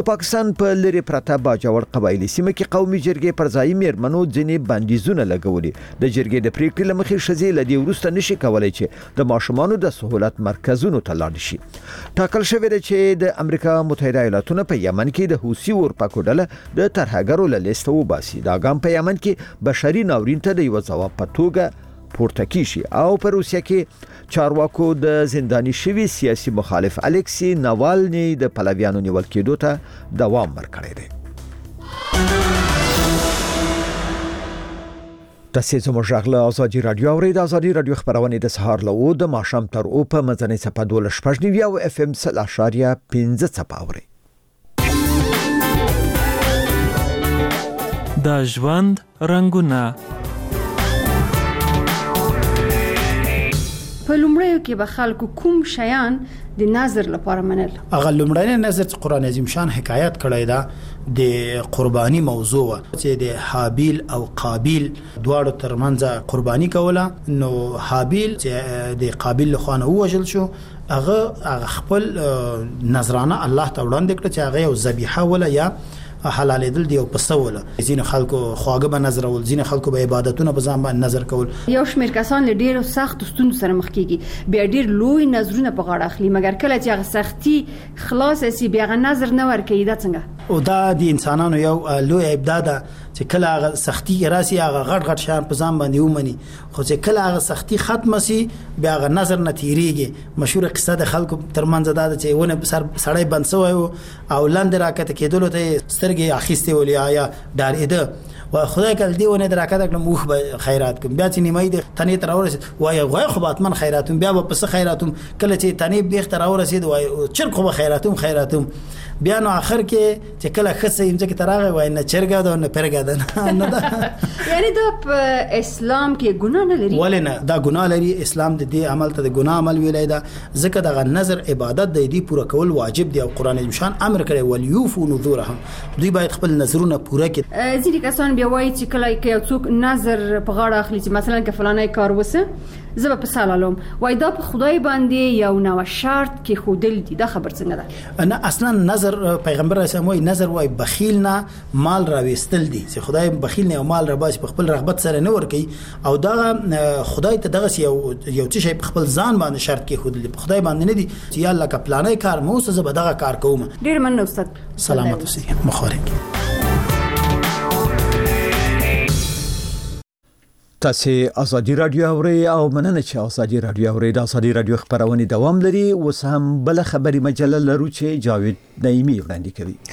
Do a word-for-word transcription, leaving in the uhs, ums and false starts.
د پاکستان په لری پرته باجوړ قبایلی سیمه کې قومي جرګې پر ځای میرمنو ځینې بندیزونه لګولي. د جرګې د پریکړې لمخې شزې لدی ورسته نشي کولای چې د ماشومانو د سہولت مرکزونو ته لاړ شي. ټاکل شوی دی چې د امریکا متحده ایالاتونو په یمن کې د حوثي اورپکو ډله د ترهګرو له لیسته وباسي. دا ګام په یمن کې بشري ناورین ته د یو ځواب په توګه پورته کیږي او په روسیه کې چارواکو د زنداني شوی سیاسي مخالف الکسی ناوالني د پلویانو نیول کېدو ته دوام ورکړی دی. تاسو زموږ غږ ازادي رادیو اورئ. د ازادي رادیو خبرونه د سهار له او د ماښام تر او په مزنه صفه دوله شپږ نیو او اف ام صفر اشاریه پنځه صفه اورئ. د ژوند رنگونه په لومړیو کې به خلکو کوم شیان د نظر لپاره منل. هغه لومړنی نظر چې قران عظیم شان حکایت کړی دا د قرباني موضوع چې د حابیل او قابیل دواړو ترمنځ قرباني کوله. نو حابیل چې د قابیل له خوا وژل شو هغه خپل نظرانه الله ته وړاندې کړ چې هغه یو ذبیحه ولا یا حلال دل دی او پسوله. ځین خلکو خواږه به نظر ول، ځین خلکو به عبادتونه په ځان باندې نظر کول. یو شمېر کسان له ډیرو سخت ستونزو سره مخ کیږي، بیا ډیر لوی نظرونه په غاړه اخلي، مګر کله چې هغه سختي خلاص شي بیا هغه نظر نه ورکوي. دا څنګه؟ او دا د انسانانو یو لوی ابداع ده چې کله هغه سختی راسي هغه غټ غټ شان په ځان باندې ومني، خو چې کله هغه سختی ختم شي بیا هغه نظر نه تیریږي. مشهور قصه د خلکو ترمنځ ده چې ونه سر سړی بند سوی او لاندې راکته کېدل ته سترګې اخیسته ولیا یا ډارېده و خدای کله دیونه دراکته کړم موخ به خیرات کوم. بیا چې نیمه د تنې تر اورسید وای غوای خو باتمن خیراتم بیا په پس خیراتم کله چې تنې بیخ تر اورسید وای چرخ خو خیراتم خیراتم بیا نو اخر کې چې کله خصه یم چې تراغه وای نه چرګا ده نه پرګا ده نه ده. یعنی دا په اسلام کې ګناه نه لري؟ ولې نه، دا ګناه لري. اسلام د دې عمل ته د ګناه عمل ویلای دا ځکه دغه نظر عبادت د دې پوره کول واجب دی او قران مشان امر کړی وليوفوا نذورهم، دوی باید خپل نظرونه پوره کړي. ځینې کسان بیا وایي چې کله یو څوک نظر په غاړه اخلي چې مثلا که فلانه کار وسه زه به په سلالم وای دا په خدای باندې یو نو شرط کې خودل دي. دا خبر څنګه ده؟ نه اصلا نظر پیغمبر اسلام وای نظر وای بخیل نه مال راويستل دي چې خدای بخیل نه مال را باز په خپل رغبت سره نه ور کوي او دا خدای ته دغه یو یو څه شي په خپل ځان باندې شرط کې خودل په خدای باندې نه دي چې یا الله کا پلانې کار مو څه زه به دغه کار کوم. ډیر مننه استاد. سلامت اوسئ. مخارج. تاسو ازادي رادیو اورئ او مننه چې ازادي رادیو اورئ. د ازادي رادیو خبرونه دوام لري. اوس هم بل خبري مجله لرو چې جاوید نعیمی وړاندې کوي.